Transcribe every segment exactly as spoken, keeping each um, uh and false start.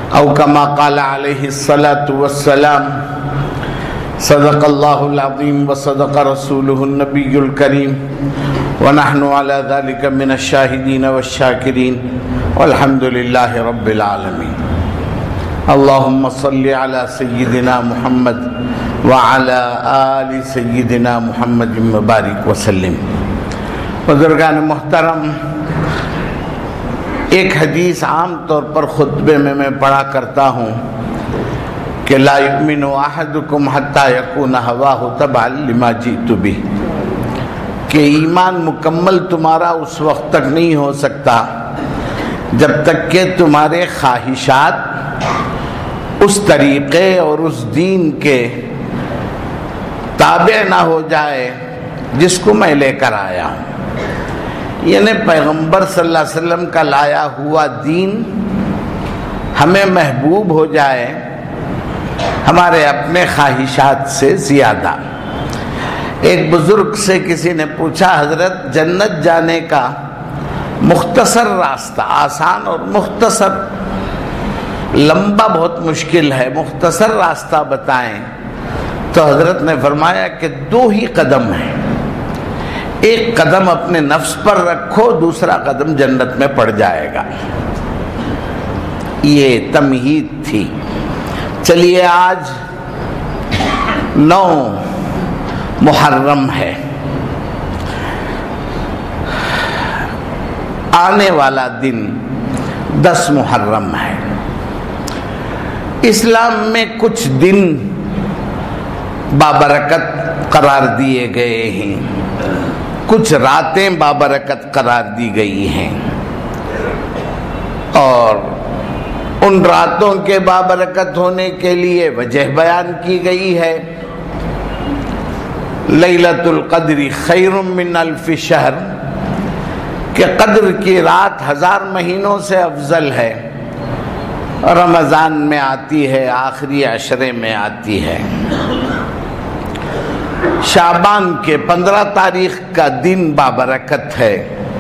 او کما قال علیہ الصلاۃ والسلام صدق اللہ العظیم وصدق رسولہ النبی الکریم ونحن علی ذلک من الشاہدین والشاکرین والحمد للہ رب العالمین. اللہم صل علی سیدنا محمد وعلی آل سیدنا محمد مبارک وسلم. بزرگان محترم، ایک حدیث عام طور پر خطبے میں میں پڑھا کرتا ہوں کہ لا یؤمن احدکم حتی یکون ہواہ تبعا لما جئت بہ، کہ ایمان مکمل تمہارا اس وقت تک نہیں ہو سکتا جب تک کہ تمہارے خواہشات اس طریقے اور اس دین کے تابع نہ ہو جائے جس کو میں لے کر آیا ہوں. یعنی پیغمبر صلی اللہ علیہ وسلم کا لایا ہوا دین ہمیں محبوب ہو جائے ہمارے اپنے خواہشات سے زیادہ. ایک بزرگ سے کسی نے پوچھا، حضرت جنت جانے کا مختصر راستہ، آسان اور مختصر، لمبا بہت مشکل ہے، مختصر راستہ بتائیں. تو حضرت نے فرمایا کہ دو ہی قدم ہیں، ایک قدم اپنے نفس پر رکھو، دوسرا قدم جنت میں پڑ جائے گا. یہ تمہید تھی. چلیے آج نو محرم ہے، آنے والا دن دس محرم ہے. اسلام میں کچھ دن بابرکت قرار دیے گئے ہیں، کچھ راتیں بابرکت قرار دی گئی ہیں، اور ان راتوں کے بابرکت ہونے کے لیے وجہ بیان کی گئی ہے. لیلۃ القدر خیر من الف شہر، کہ قدر کی رات ہزار مہینوں سے افضل ہے. رمضان میں آتی ہے، آخری عشرے میں آتی ہے. شعبان کے پندرہ تاریخ کا دن بابرکت ہے،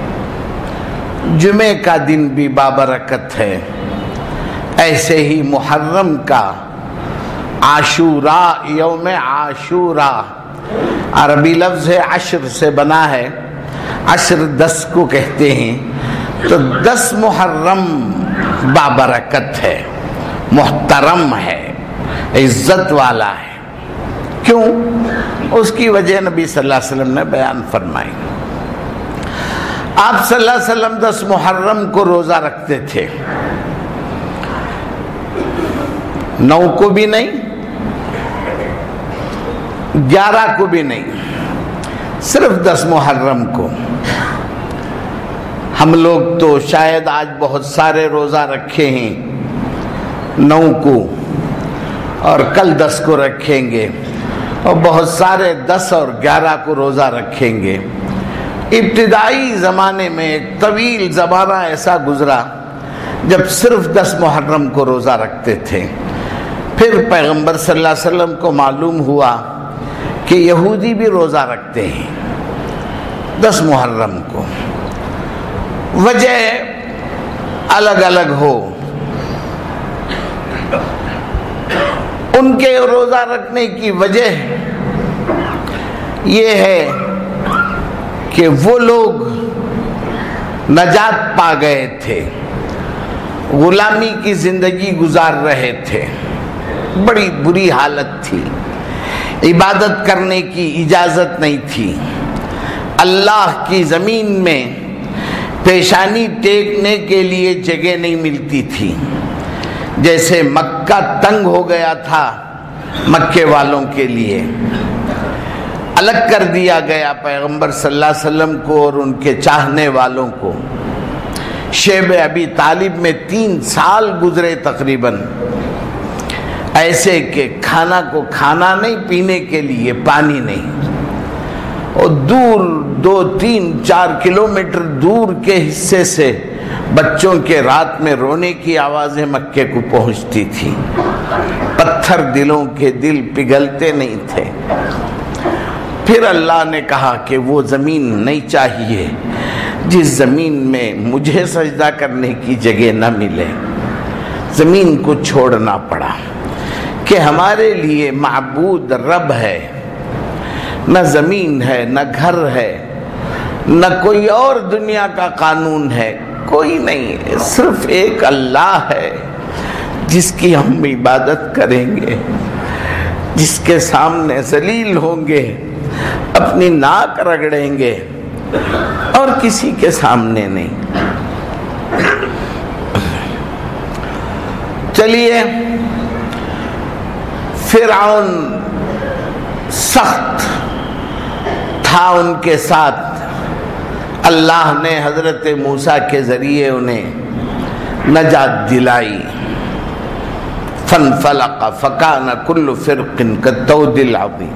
جمعے کا دن بھی بابرکت ہے. ایسے ہی محرم کا عاشوراء، یوم عاشوراء عربی لفظ ہے، عشر سے بنا ہے، عشر دس کو کہتے ہیں. تو دس محرم بابرکت ہے، محترم ہے، عزت والا ہے. کیوں؟ اس کی وجہ نبی صلی اللہ علیہ وسلم نے بیان فرمائی. آپ صلی اللہ علیہ وسلم دس محرم کو روزہ رکھتے تھے، نو کو بھی نہیں، گیارہ کو بھی نہیں، صرف دس محرم کو. ہم لوگ تو شاید آج بہت سارے روزہ رکھے ہیں، نو کو اور کل دس کو رکھیں گے، اور بہت سارے دس اور گیارہ کو روزہ رکھیں گے. ابتدائی زمانے میں ایک طویل زمانہ ایسا گزرا جب صرف دس محرم کو روزہ رکھتے تھے. پھر پیغمبر صلی اللہ علیہ وسلم کو معلوم ہوا کہ یہودی بھی روزہ رکھتے ہیں دس محرم کو. وجہ الگ الگ ہو، ان کے روزہ رکھنے کی وجہ یہ ہے کہ وہ لوگ نجات پا گئے تھے، غلامی کی زندگی گزار رہے تھے، بڑی بری حالت تھی، عبادت کرنے کی اجازت نہیں تھی، اللہ کی زمین میں پیشانی ٹیکنے کے لیے جگہ نہیں ملتی تھی. جیسے مکہ تنگ ہو گیا تھا مکے والوں کے لیے، الگ کر دیا گیا پیغمبر صلی اللہ علیہ وسلم کو اور ان کے چاہنے والوں کو. شیب ابی طالب میں تین سال گزرے تقریباً، ایسے کہ کھانا کو کھانا نہیں، پینے کے لیے پانی نہیں. اور دور دو تین چار کلومیٹر دور کے حصے سے بچوں کے رات میں رونے کی آوازیں مکے کو پہنچتی تھی. پتھر دلوں کے دل پگھلتے نہیں تھے. پھر اللہ نے کہا کہ وہ زمین نہیں چاہیے جس زمین میں مجھے سجدہ کرنے کی جگہ نہ ملے. زمین کو چھوڑنا پڑا کہ ہمارے لیے معبود رب ہے، نہ زمین ہے، نہ گھر ہے، نہ کوئی اور دنیا کا قانون ہے، کوئی نہیں، صرف ایک اللہ ہے جس کی ہم عبادت کریں گے، جس کے سامنے ذلیل ہوں گے، اپنی ناک رگڑیں گے اور کسی کے سامنے نہیں۔ چلیے، فرعون سخت تھا ان کے ساتھ، اللہ نے حضرت موسیٰ کے ذریعے انہیں نجات دلائی۔ فانفلق فکان کل فرق کالطود العظیم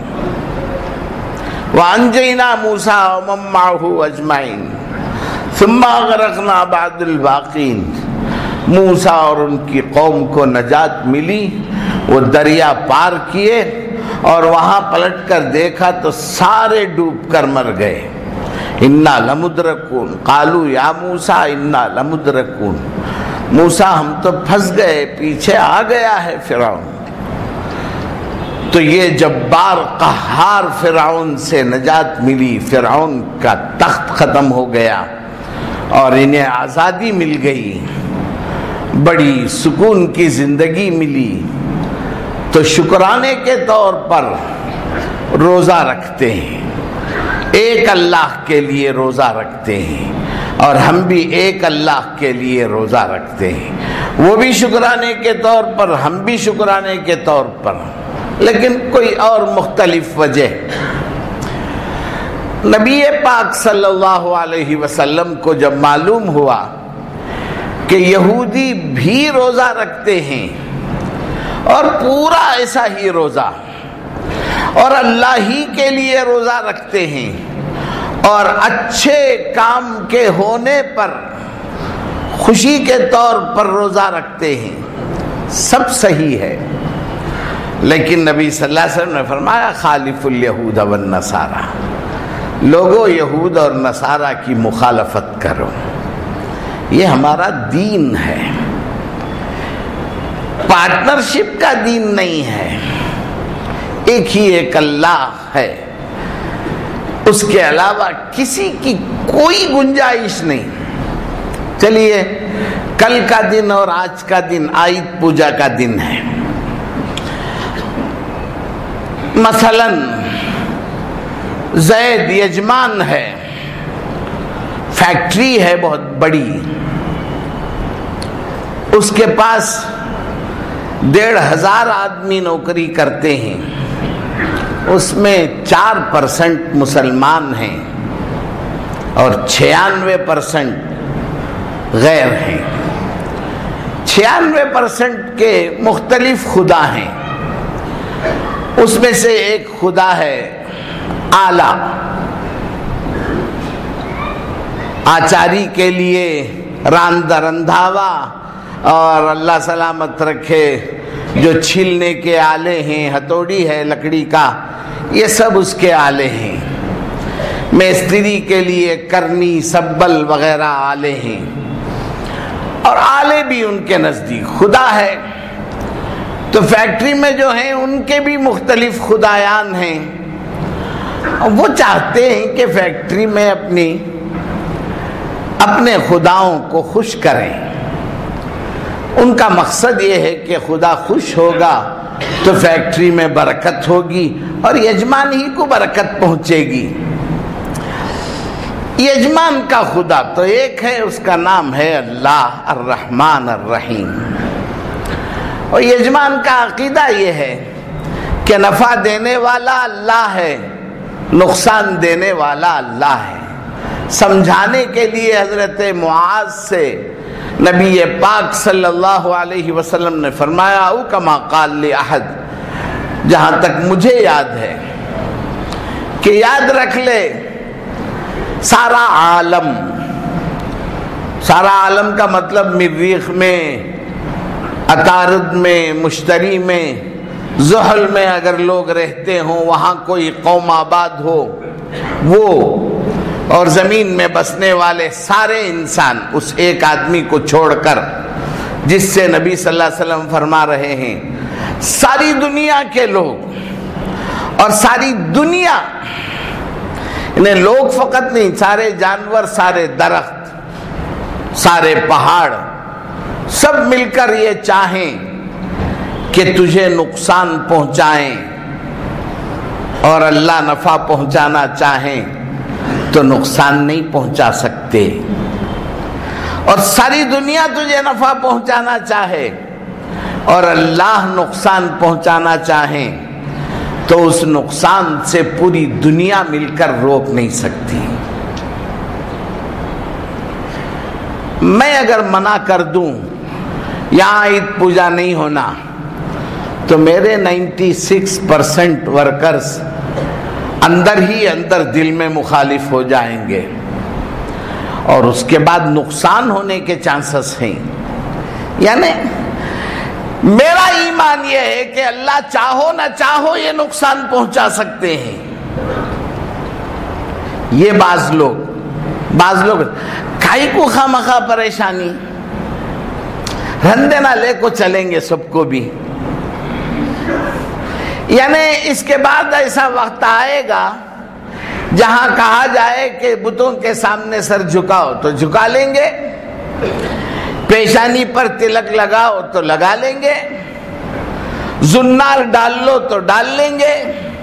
وانجینا موسیٰ ومن معہ اجمعین ثم اغرقنا بعد الباقین۔ موسیٰ اور ان کی قوم کو نجات ملی، وہ دریا پار کیے اور وہاں پلٹ کر دیکھا تو سارے ڈوب کر مر گئے۔ انا لمدرکون قالوا یا موسیٰ انا لمدرکون، موسیٰ ہم تو پھنس گئے، پیچھے آ گیا ہے فرعون۔ تو یہ جبار قہار فرعون سے نجات ملی، فرعون کا تخت ختم ہو گیا اور انہیں آزادی مل گئی، بڑی سکون کی زندگی ملی۔ تو شکرانے کے طور پر روزہ رکھتے ہیں، ایک اللہ کے لیے روزہ رکھتے ہیں، اور ہم بھی ایک اللہ کے لیے روزہ رکھتے ہیں، وہ بھی شکرانے کے طور پر، ہم بھی شکرانے کے طور پر، لیکن کوئی اور مختلف وجہ۔ نبی پاک صلی اللہ علیہ وسلم کو جب معلوم ہوا کہ یہودی بھی روزہ رکھتے ہیں اور پورا ایسا ہی روزہ، اور اللہ ہی کے لیے روزہ رکھتے ہیں، اور اچھے کام کے ہونے پر خوشی کے طور پر روزہ رکھتے ہیں، سب صحیح ہے، لیکن نبی صلی اللہ علیہ وسلم نے فرمایا خالف الیہود والنصارى، لوگوں یہود اور نصارہ کی مخالفت کرو، یہ ہمارا دین ہے، پارٹنرشپ کا دین نہیں ہے، ایک ہی ایک اللہ ہے، اس کے علاوہ کسی کی کوئی گنجائش نہیں۔ چلیے، کل کا دن اور آج کا دن آیت پوجا کا دن ہے۔ مثلا زید یجمان ہے، فیکٹری ہے بہت بڑی، اس کے پاس ڈیڑھ ہزار آدمی نوکری کرتے ہیں، اس میں چار پرسنٹ مسلمان ہیں اور چھیانوے پرسنٹ غیر ہیں۔ چھیانوے پرسنٹ کے مختلف خدا ہیں، اس میں سے ایک خدا ہے آلہ، آچاری کے لیے راندہ رندھاوا، اور اللہ سلامت رکھے جو چھیلنے کے آلے ہیں، ہتھوڑی ہے لکڑی کا، یہ سب اس کے آلے ہیں۔ میستری کے لیے کرنی، سبل وغیرہ آلے ہیں، اور آلے بھی ان کے نزدیک خدا ہے۔ تو فیکٹری میں جو ہیں ان کے بھی مختلف خدایان ہیں، وہ چاہتے ہیں کہ فیکٹری میں اپنی اپنے خداؤں کو خوش کریں۔ ان کا مقصد یہ ہے کہ خدا خوش ہوگا تو فیکٹری میں برکت ہوگی اور یجمان ہی کو برکت پہنچے گی۔ یجمان کا خدا تو ایک ہے، اس کا نام ہے اللہ الرحمن الرحیم، اور یجمان کا عقیدہ یہ ہے کہ نفع دینے والا اللہ ہے، نقصان دینے والا اللہ ہے۔ سمجھانے کے لیے حضرت معاذ سے نبی پاک صلی اللہ علیہ وسلم نے فرمایا، او کما قال لأحد، جہاں تک مجھے یاد ہے کہ یاد رکھ لے سارا عالم، سارا عالم کا مطلب مریخ میں، عطارد میں، مشتری میں، زحل میں اگر لوگ رہتے ہوں، وہاں کوئی قوم آباد ہو، وہ اور زمین میں بسنے والے سارے انسان اس ایک آدمی کو چھوڑ کر جس سے نبی صلی اللہ علیہ وسلم فرما رہے ہیں ساری دنیا کے لوگ اور ساری دنیا، انہیں لوگ فقط نہیں، سارے جانور، سارے درخت، سارے پہاڑ، سب مل کر یہ چاہیں کہ تجھے نقصان پہنچائیں اور اللہ نفع پہنچانا چاہیں تو نقصان نہیں پہنچا سکتے، اور ساری دنیا تجھے نفع پہنچانا چاہے اور اللہ نقصان پہنچانا چاہیں تو اس نقصان سے پوری دنیا مل کر روک نہیں سکتی۔ میں اگر منع کر دوں یہاں عید پوجا نہیں ہونا تو میرے نائنٹی سکس پرسنٹ ورکرز اندر ہی اندر دل میں مخالف ہو جائیں گے اور اس کے بعد نقصان ہونے کے چانسز ہیں۔ یعنی میرا ایمان یہ ہے کہ اللہ چاہو نہ چاہو یہ نقصان پہنچا سکتے ہیں۔ یہ بعض لوگ بعض لوگ کائی کو خامخواہ پریشانی، رندے نہ لے کو چلیں گے سب کو بھی۔ یعنی اس کے بعد ایسا وقت آئے گا جہاں کہا جائے کہ بتوں کے سامنے سر جھکاؤ تو جھکا لیں گے، پیشانی پر تلک لگاؤ تو لگا لیں گے، زنار ڈال لو تو ڈال لیں گے۔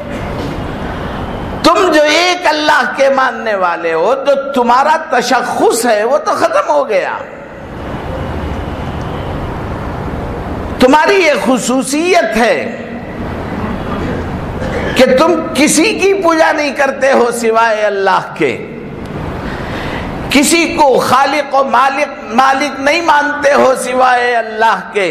تم جو ایک اللہ کے ماننے والے ہو تو تمہارا تشخص ہے وہ تو ختم ہو گیا، تمہاری یہ خصوصیت ہے کہ تم کسی کی پوجا نہیں کرتے ہو سوائے اللہ کے، کسی کو خالق و مالک مالک نہیں مانتے ہو سوائے اللہ کے۔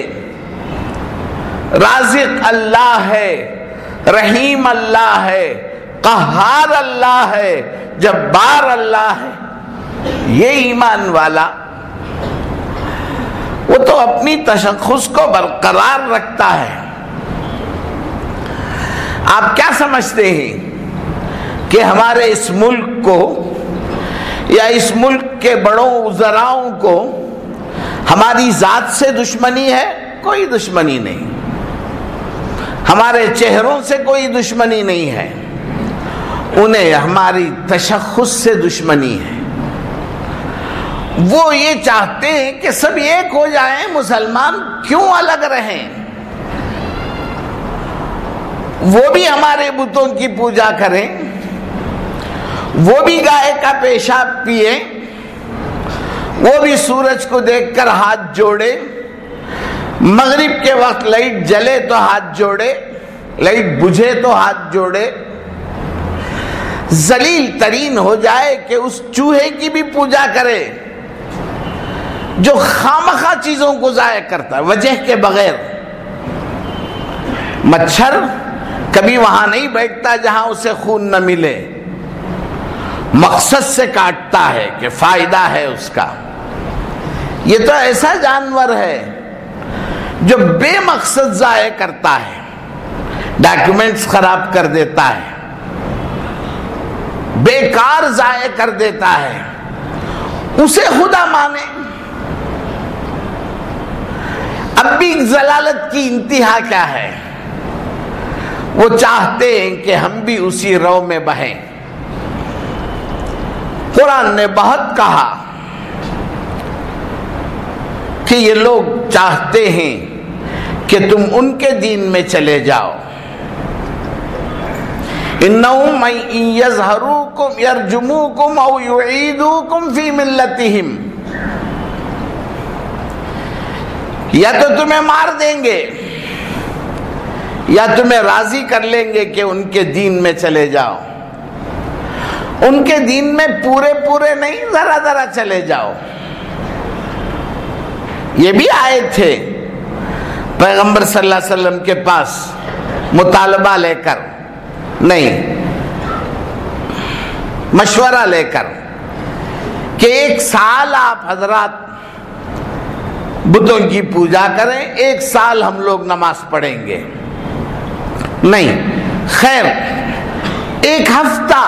رازق اللہ ہے، رحیم اللہ ہے، قہار اللہ ہے، جبار اللہ ہے۔ یہ ایمان والا وہ تو اپنی تشخص کو برقرار رکھتا ہے۔ آپ کیا سمجھتے ہیں کہ ہمارے اس ملک کو یا اس ملک کے بڑوں وزراؤں کو ہماری ذات سے دشمنی ہے؟ کوئی دشمنی نہیں، ہمارے چہروں سے کوئی دشمنی نہیں ہے، انہیں ہماری تشخص سے دشمنی ہے۔ وہ یہ چاہتے ہیں کہ سب ایک ہو جائیں، مسلمان کیوں الگ رہیں؟ وہ بھی ہمارے بتوں کی پوجا کریں، وہ بھی گائے کا پیشاب پیے، وہ بھی سورج کو دیکھ کر ہاتھ جوڑے، مغرب کے وقت لائٹ جلے تو ہاتھ جوڑے، لائٹ بجھے تو ہاتھ جوڑے، ذلیل ترین ہو جائے کہ اس چوہے کی بھی پوجا کرے جو خامخواہ چیزوں کو ضائع کرتا ہے وجہ کے بغیر۔ مچھر کبھی وہاں نہیں بیٹھتا جہاں اسے خون نہ ملے، مقصد سے کاٹتا ہے کہ فائدہ ہے اس کا۔ یہ تو ایسا جانور ہے جو بے مقصد ضائع کرتا ہے، ڈاکیومنٹس خراب کر دیتا ہے، بیکار ضائع کر دیتا ہے، اسے خدا مانے۔ اب بھی ضلالت کی انتہا کیا ہے؟ وہ چاہتے ہیں کہ ہم بھی اسی رو میں بہیں۔ قرآن نے بہت کہا کہ یہ لوگ چاہتے ہیں کہ تم ان کے دین میں چلے جاؤ۔ اِنَّهُمْ مَن يَظْهَرُوكُمْ يَرْجُمُوكُمْ أَوْ يُعِيدُوكُمْ فِي مِلَّتِهِمْ، یا تو تمہیں مار دیں گے یا تمہیں راضی کر لیں گے کہ ان کے دین میں چلے جاؤ۔ ان کے دین میں پورے پورے نہیں، ذرا ذرا چلے جاؤ۔ یہ بھی آئے تھے پیغمبر صلی اللہ علیہ وسلم کے پاس مطالبہ لے کر، نہیں مشورہ لے کر کہ ایک سال آپ حضرات بتوں کی پوجا کریں، ایک سال ہم لوگ نماز پڑھیں گے۔ نہیں، خیر ایک ہفتہ،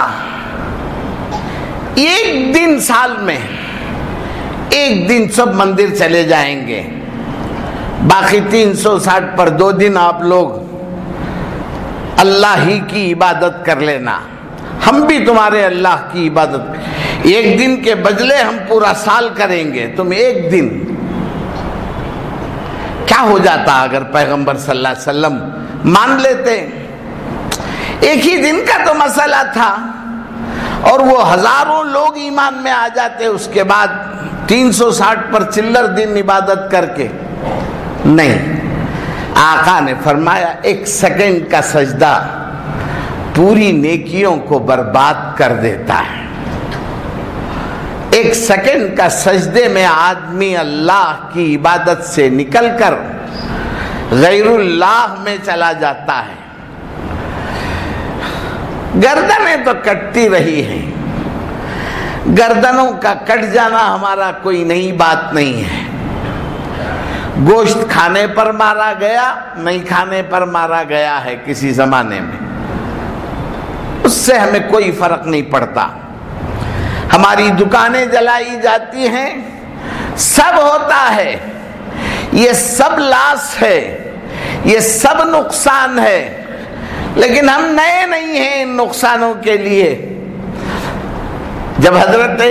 ایک دن سال میں ایک دن سب مندر چلے جائیں گے، باقی تین سو ساٹھ پر دو دن آپ لوگ اللہ ہی کی عبادت کر لینا، ہم بھی تمہارے اللہ کی عبادت، ایک دن کے بدلے ہم پورا سال کریں گے، تم ایک دن۔ کیا ہو جاتا اگر پیغمبر صلی اللہ علیہ وسلم مان لیتے؟ ایک ہی دن کا تو مسئلہ تھا اور وہ ہزاروں لوگ ایمان میں آ جاتے، اس کے بعد تین سو ساٹھ پر چلر دن عبادت کر کے۔ نہیں، آقا نے فرمایا ایک سیکنڈ کا سجدہ پوری نیکیوں کو برباد کر دیتا ہے۔ ایک سیکنڈ کا سجدے میں آدمی اللہ کی عبادت سے نکل کر غیر اللہ میں چلا جاتا ہے۔ گردنیں تو کٹتی رہی ہیں، گردنوں کا کٹ جانا ہمارا کوئی نئی بات نہیں ہے۔ گوشت کھانے پر مارا گیا، نہیں کھانے پر مارا گیا ہے کسی زمانے میں، اس سے ہمیں کوئی فرق نہیں پڑتا۔ ہماری دکانیں جلائی جاتی ہیں، سب ہوتا ہے، یہ سب لاس ہے، یہ سب نقصان ہے، لیکن ہم نئے نہیں ہیں ان نقصانوں کے لیے۔ جب حضرت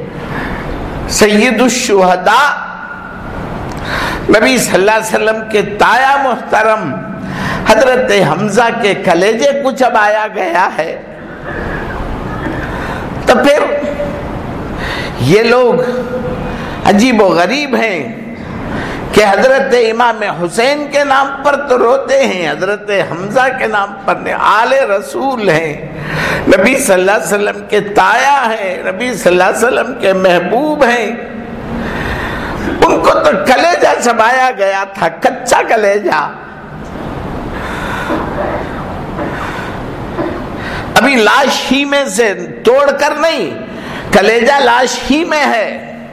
سید الشہداء نبی صلی اللہ علیہ وسلم کے تایا محترم حضرت حمزہ کے کلیجے کو چبایا گیا ہے، تو پھر یہ لوگ عجیب و غریب ہیں کہ حضرت امام حسین کے نام پر تو روتے ہیں، حضرت حمزہ کے نام پر نہیں، آل رسول ہیں، نبی صلی اللہ علیہ وسلم کے تایا ہیں، نبی صلی اللہ علیہ وسلم کے محبوب ہیں، ان کو تو کلیجہ چبایا گیا تھا، کچا کلیجہ۔ ابھی لاش ہی میں سے توڑ کر نہیں، کلیجہ لاش ہی میں ہے،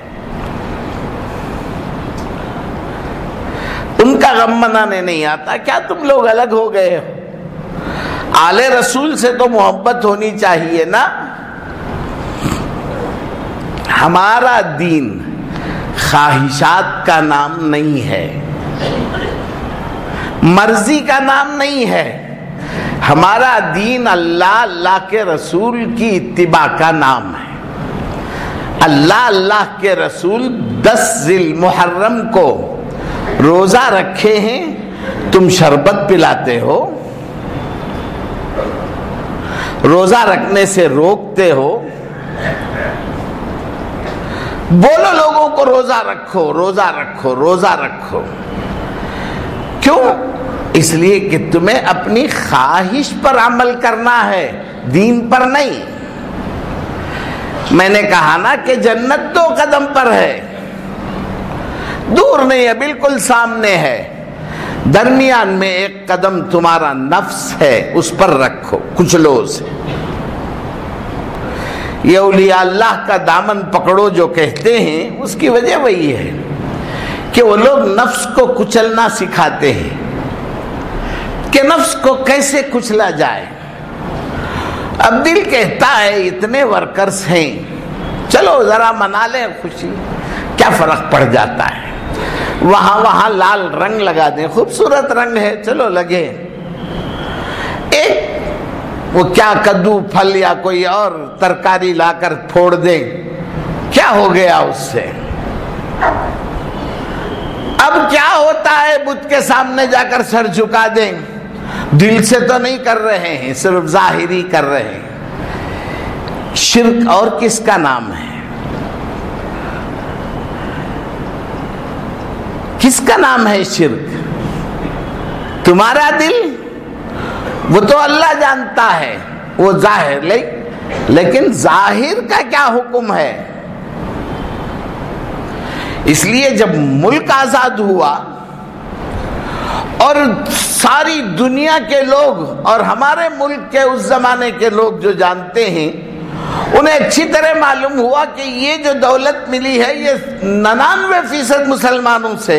ان کا غم منانے نہیں آتا۔ کیا تم لوگ الگ ہو گئے ہو؟ آل رسول سے تو محبت ہونی چاہیے نا۔ ہمارا دین خواہشات کا نام نہیں ہے، مرضی کا نام نہیں ہے، ہمارا دین اللہ اللہ کے رسول کی اتباع کا نام ہے۔ اللہ اللہ کے رسول دس ذی المحرم کو روزہ رکھے ہیں، تم شربت پلاتے ہو، روزہ رکھنے سے روکتے ہو، بولو لوگوں کو روزہ رکھو روزہ رکھو روزہ رکھو۔ کیوں؟ اس لیے کہ تمہیں اپنی خواہش پر عمل کرنا ہے، دین پر نہیں۔ میں نے کہا نا کہ جنت دو قدم پر ہے، دور نہیں ہے، بالکل سامنے ہے، درمیان میں ایک قدم تمہارا نفس ہے، اس پر رکھو، کچلو اسے۔ یہ اولیاء اللہ کا دامن پکڑو جو کہتے ہیں، اس کی وجہ وہی ہے کہ وہ لوگ نفس کو کچلنا سکھاتے ہیں کہ نفس کو کیسے کچلا جائے۔ اب دل کہتا ہے اتنے ورکرز ہیں، چلو ذرا منا لیں خوشی، کیا فرق پڑ جاتا ہے، وہاں وہاں لال رنگ لگا دیں، خوبصورت رنگ ہے، چلو لگے۔ ایک وہ کیا کدو پھل یا کوئی اور ترکاری لا کر پھوڑ دیں، کیا ہو گیا اس سے؟ اب کیا ہوتا ہے بت کے سامنے جا کر سر جھکا دیں، دل سے تو نہیں کر رہے ہیں، صرف ظاہری کر رہے ہیں۔ شرک اور کس کا نام ہے؟ کس کا نام ہے شرک؟ تمہارا دل؟ وہ تو اللہ جانتا ہے، وہ ظاہر، لیکن ظاہر کا کیا حکم ہے؟ اس لیے جب ملک آزاد ہوا اور ساری دنیا کے لوگ اور ہمارے ملک کے اس زمانے کے لوگ جو جانتے ہیں، انہیں اچھی طرح معلوم ہوا کہ یہ جو دولت ملی ہے یہ ننانوے فیصد مسلمانوں سے۔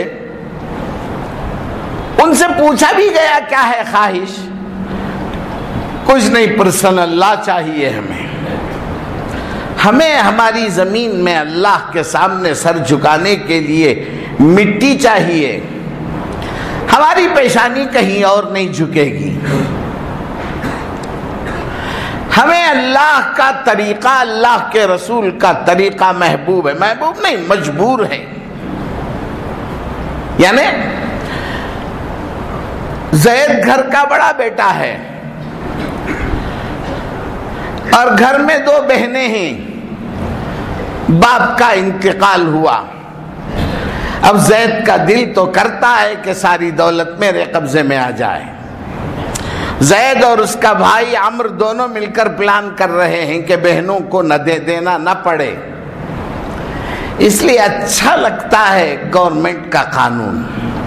ان سے پوچھا بھی گیا کیا ہے خواہش؟ کچھ نہیں، پرسن اللہ چاہیے ہمیں ہمیں ہماری زمین میں اللہ کے سامنے سر جھکانے کے لیے مٹی چاہیے، ہماری پیشانی کہیں اور نہیں جھکے گی. ہمیں اللہ کا طریقہ، اللہ کے رسول کا طریقہ محبوب ہے. محبوب نہیں، مجبور ہے. یعنی زید گھر کا بڑا بیٹا ہے اور گھر میں دو بہنیں ہیں. باپ کا انتقال ہوا. اب زید کا دل تو کرتا ہے کہ ساری دولت میرے قبضے میں آ جائے. زید اور اس کا بھائی عمرو دونوں مل کر پلان کر رہے ہیں کہ بہنوں کو نہ دے دینا نہ پڑے. اس لیے اچھا لگتا ہے گورنمنٹ کا قانون،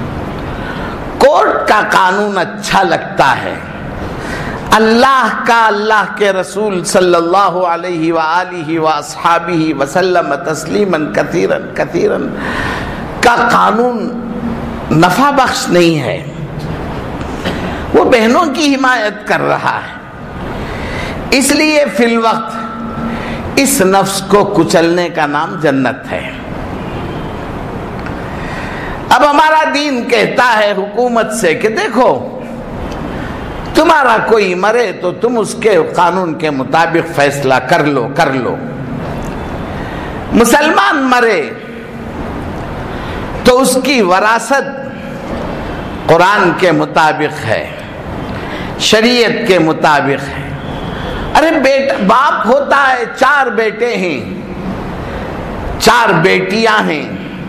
کورٹ کا قانون اچھا لگتا ہے. اللہ کا، اللہ کے رسول صلی اللہ علیہ وآلہ واصحابہ وسلم تسلیما کثیرا کثیرا کا قانون نفع بخش نہیں ہے. وہ بہنوں کی حمایت کر رہا ہے. اس لیے فی الوقت اس نفس کو کچلنے کا نام جنت ہے. اب ہمارا دین کہتا ہے حکومت سے کہ دیکھو تمہارا کوئی مرے تو تم اس کے قانون کے مطابق فیصلہ کر لو کر لو مسلمان مرے تو اس کی وراثت قرآن کے مطابق ہے، شریعت کے مطابق ہے. ارے بیٹا باپ ہوتا ہے، چار بیٹے ہیں، چار بیٹیاں ہیں.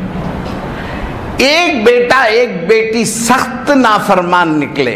ایک بیٹا ایک بیٹی سخت نافرمان نکلے،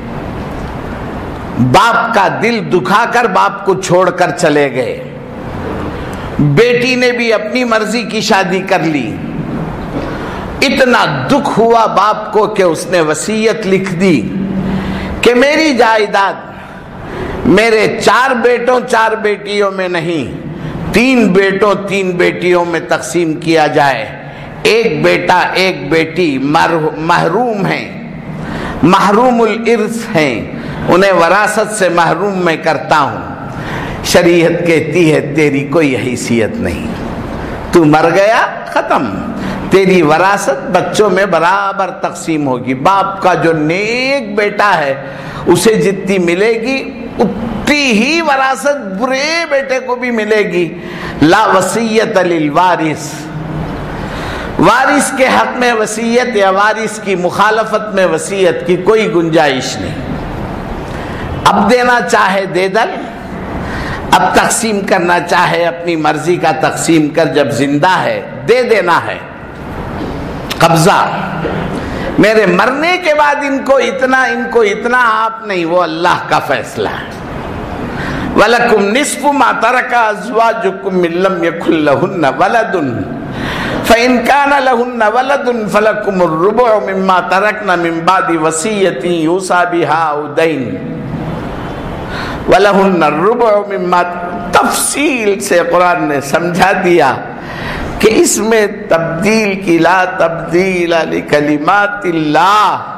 باپ کا دل دکھا کر باپ کو چھوڑ کر چلے گئے. بیٹی نے بھی اپنی مرضی کی شادی کر لی. اتنا دکھ ہوا باپ کو کہ اس نے وصیت لکھ دی کہ میری جائیداد میرے چار بیٹوں چار بیٹیوں میں نہیں، تین بیٹوں تین بیٹیوں میں تقسیم کیا جائے. ایک بیٹا ایک بیٹی محروم ہیں، محروم الارث ہیں، انہیں وراثت سے محروم میں کرتا ہوں. شریعت کہتی ہے تیری کوئی حیثیت نہیں، تو مر گیا ختم، تیری وراثت بچوں میں برابر تقسیم ہوگی. باپ کا جو نیک بیٹا ہے اسے جتنی ملے گی اتنی ہی وراثت برے بیٹے کو بھی ملے گی. لا وصیت للوارث، وارث کے حق میں وصیت یا وارث کی مخالفت میں وصیت کی کوئی گنجائش نہیں. اب دینا چاہے دے دل، اب تقسیم کرنا چاہے اپنی مرضی کا تقسیم کر، جب زندہ ہے دے دینا ہے. قبضہ میرے مرنے کے بعد ان کو اتنا ان کو اتنا آپ نہیں، وہ اللہ کا فیصلہ ہے. وَلَكُمْ نِصْفُ مَا تَرَكَ أَزْوَاجُكُمْ إِن لَّمْ يَكُن لَّهُنَّ وَلَدٌ فَإِن كَانَ لَهُنَّ وَلَدٌ فَلَكُمُ الرُّبُعُ مِمَّا تَرَكْنَ مِن بَعْدِ وَصِيَّةٍ يُوصَىٰ بِهَا أَوْ دَيْنٍ وَلَهُنَّ الرُّبُعُ مِمَّا. تفصیل سے قرآن نے سمجھا دیا کہ اس میں تبدیل کی لا تبدیل لکلمات اللہ.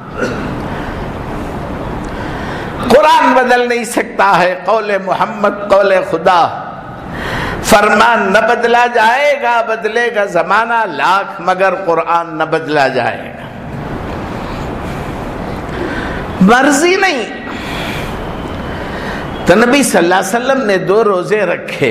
قرآن بدل نہیں سکتا ہے، قول محمد قول خدا. فرمان نہ بدلا جائے گا، بدلے گا زمانہ لاکھ مگر قرآن نہ بدلا جائے گا. مرضی نہیں. تو نبی صلی اللہ علیہ وسلم نے دو روزے رکھے.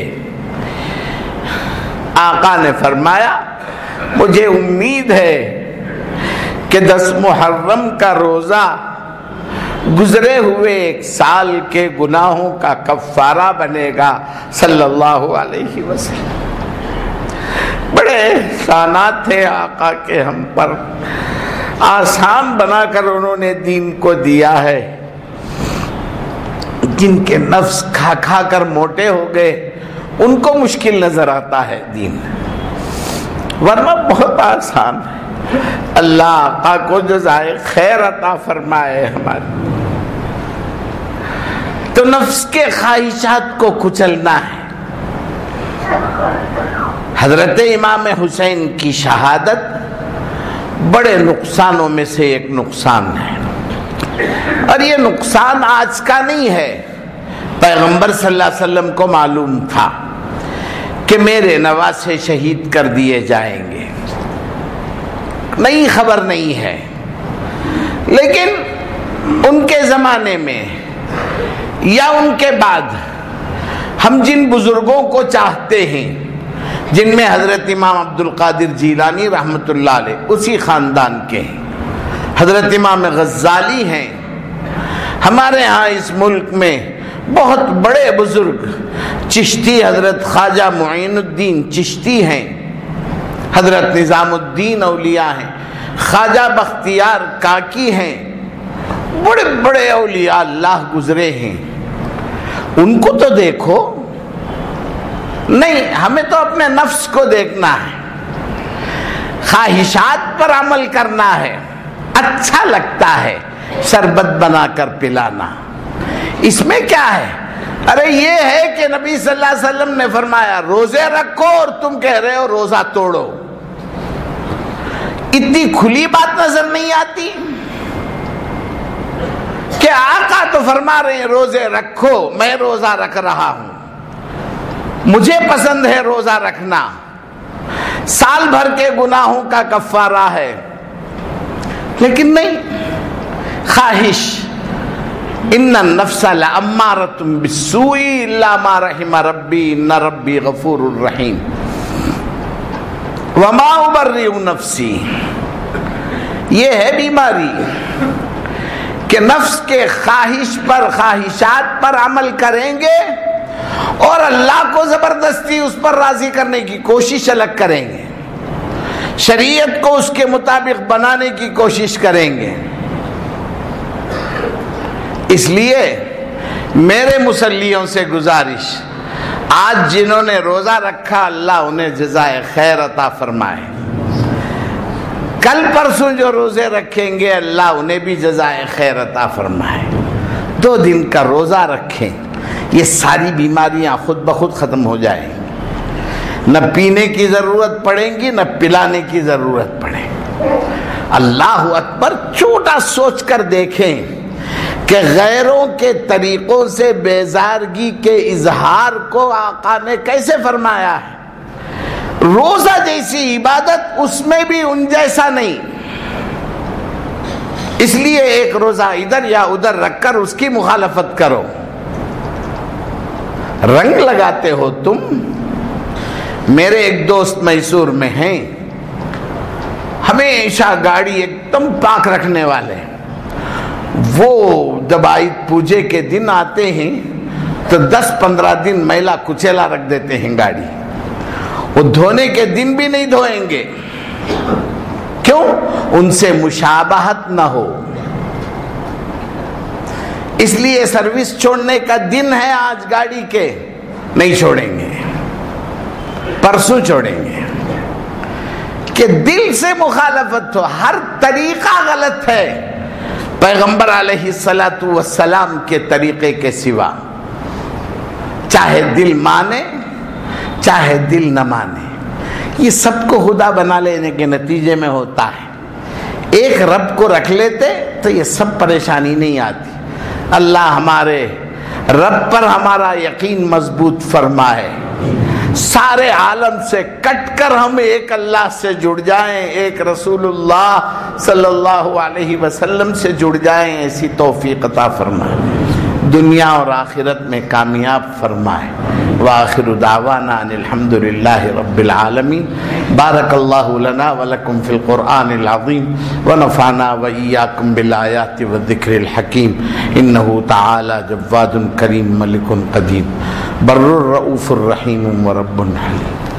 آقا نے فرمایا مجھے امید ہے کہ دس محرم کا روزہ گزرے ہوئے ایک سال کے گناہوں کا کفارہ بنے گا صلی اللہ علیہ وسلم. بڑے احسانات تھے آقا کے ہم پر، آسان بنا کر انہوں نے دین کو دیا ہے. جن کے نفس کھا کھا کر موٹے ہو گئے ان کو مشکل نظر آتا ہے دین، ورنہ بہت آسان ہے. اللہ آقا کو جزائے خیر عطا فرمائے ہمارے. تو نفس کے خواہشات کو کچلنا ہے. حضرت امام حسین کی شہادت بڑے نقصانوں میں سے ایک نقصان ہے، اور یہ نقصان آج کا نہیں ہے. پیغمبر صلی اللہ علیہ وسلم کو معلوم تھا کہ میرے نواسے شہید کر دیے جائیں گے. نئی خبر نہیں ہے. لیکن ان کے زمانے میں یا ان کے بعد ہم جن بزرگوں کو چاہتے ہیں، جن میں حضرت امام عبد القادر جیلانی رحمۃ اللہ علیہ اسی خاندان کے ہیں، حضرت امام غزالی ہیں، ہمارے ہاں اس ملک میں بہت بڑے بزرگ چشتی حضرت خواجہ معین الدین چشتی ہیں، حضرت نظام الدین اولیاء ہیں، خواجہ بختیار کاکی ہیں، بڑے بڑے اولیاء اللہ گزرے ہیں، ان کو تو دیکھو۔ نہیں، ہمیں تو اپنے نفس کو دیکھنا ہے، خواہشات پر عمل کرنا ہے، اچھا لگتا ہے شربت بنا کر پلانا، اس میں کیا ہے؟ ارے یہ ہے کہ نبی صلی اللہ علیہ وسلم نے فرمایا روزے رکھو اور تم کہہ رہے ہو روزہ توڑو، اتنی کھلی بات نظر نہیں آتی کہ آقا تو فرما رہے ہیں روزے رکھو، میں روزہ رکھ رہا ہوں، مجھے پسند ہے روزہ رکھنا، سال بھر کے گناہوں کا کفارہ ہے، لیکن نہیں، خواہش، ان النفس لامارۃ بالسوء الا ما رحم ربی ان ربی غفور الرحیم وما ابرئ نفسی۔ یہ ہے بیماری کہ نفس کے خواہش پر، خواہشات پر عمل کریں گے اور اللہ کو زبردستی اس پر راضی کرنے کی کوشش الگ کریں گے، شریعت کو اس کے مطابق بنانے کی کوشش کریں گے۔ اس لیے میرے مسلیوں سے گزارش، آج جنہوں نے روزہ رکھا اللہ انہیں جزائے خیر عطا فرمائے، کل پرسوں جو روزے رکھیں گے اللہ انہیں بھی جزائے خیر عطا فرمائے۔ دو دن کا روزہ رکھیں، یہ ساری بیماریاں خود بخود ختم ہو جائیں گی، نہ پینے کی ضرورت پڑیں گی، نہ پلانے کی ضرورت پڑے۔ اللہ اکبر، چھوٹا سوچ کر دیکھیں کہ غیروں کے طریقوں سے بیزارگی کے اظہار کو آقا نے کیسے فرمایا ہے۔ روزہ جیسی عبادت اس میں بھی ان جیسا نہیں، اس لیے ایک روزہ ادھر یا ادھر رکھ کر اس کی مخالفت کرو۔ رنگ لگاتے ہو تم۔ میرے ایک دوست میسور میں ہیں، ہمیشہ گاڑی ایک دم پاک رکھنے والے، وہ جب عید پوجے کے دن آتے ہیں تو دس پندرہ دن میلا کچیلا رکھ دیتے ہیں گاڑی، وہ دھونے کے دن بھی نہیں دھوئیں گے، کیوں؟ ان سے مشابہت نہ ہو، اس لیے سروس چھوڑنے کا دن ہے آج گاڑی کے، نہیں چھوڑیں گے، پرسوں چھوڑیں گے، کہ دل سے مخالفت ہو۔ ہر طریقہ غلط ہے پیغمبر علیہ الصلاۃ والسلام کے طریقے کے سوا، چاہے دل مانے چاہے دل نہ مانے، یہ سب کو خدا بنا لینے کے نتیجے میں ہوتا ہے۔ ایک رب کو رکھ لیتے تو یہ سب پریشانی نہیں آتی۔ اللہ ہمارے رب پر ہمارا یقین مضبوط فرمائے، سارے عالم سے کٹ کر ہم ایک اللہ سے جڑ جائیں، ایک رسول اللہ صلی اللہ علیہ وسلم سے جڑ جائیں، ایسی توفیق عطا فرمائے، دنیا اور آخرت میں کامیاب فرمائے۔ وآخر دعوانا ان الحمد للہ رب العالمین۔ بارک اللہ لنا ولکم فی القرآن العظیم ونفعنا وإیاکم بالآیات والذکر الحکیم، انہ تعالی جواد کریم ملک قدیم بر الرؤوف الرحیم ورب حلیم۔